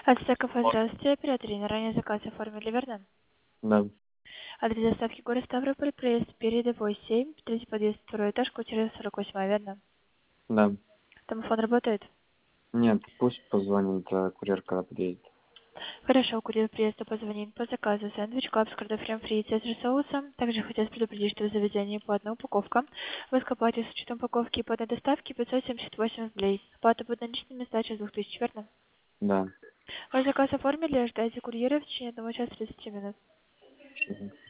Ацтеков, здравствуйте. Оператор, ранее заказ оформили, верно? Да, Адрес доставки город Ставрополь, проезд Передовой 7, третий подъезд, второй этаж, квартира 48, верно? да. Домофон работает? Нет, пусть позвонит курьер, когда подъедет. Хорошо, курьер приезда позвонит по заказу. Сэндвич, клаб с картофелем фри и цезарь соусом. Также хотелось предупредить, что в заведении по одной упаковка. Вы с учетом упаковки и по одной доставке 578 рублей. Оплата будет наличными, сдача с 2000, верно? Да. Ваш заказ оформили, ждайте курьера в течение 1 часа 30 минут. Мгм.